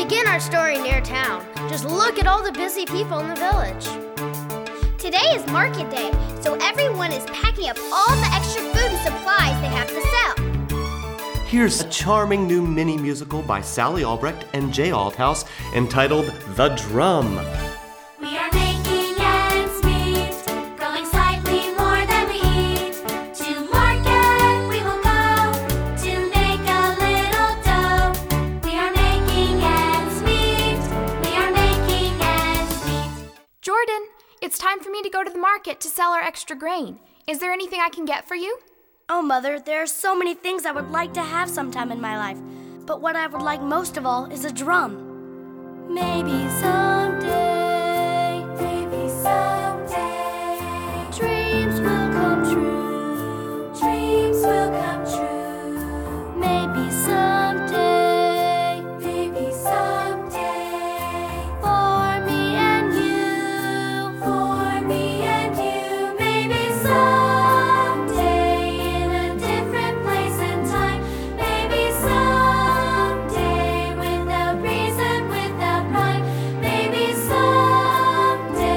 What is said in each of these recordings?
begin our story near town. Just look at all the busy people in the village. Today is market day, so everyone is packing up all the extra food and supplies they have to sell. Here's a charming new mini musical by Sally Albrecht and Jay Althouse entitled The Drum. We are making ends meet, growing slightly more than we eat. To market we will go, to make a little dough. We are making ends meet, we are making ends meet. Jordan, it's time for me to go to the market to sell our extra grain. Is there anything I can get for you? Oh, Mother, there are so many things I would like to have sometime in my life. But what I would like most of all is a drum. Maybe someday, maybe someday, dreams will come true, dreams will come true. Maybe someday, Maybe someday, for me and you. for me and you. Maybe someday, in a different place and time. Maybe someday, without reason, without rhyme. Maybe someday,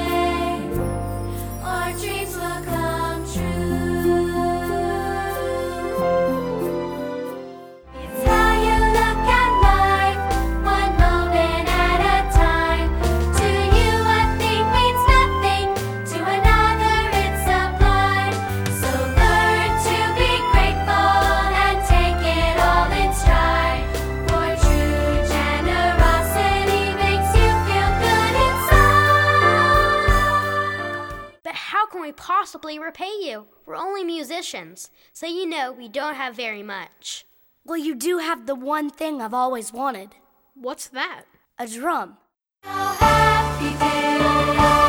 our dreams will come true. It's how you look at life, one moment at a time. To you a thing means nothing, to another it's sublime. So learn to be grateful and take it all in stride. For true generosity makes you feel good inside. But how can we possibly repay you? We're only musicians, so you know we don't have very much. Well, you do have the one thing I've always wanted. What's that? A drum. How happy day.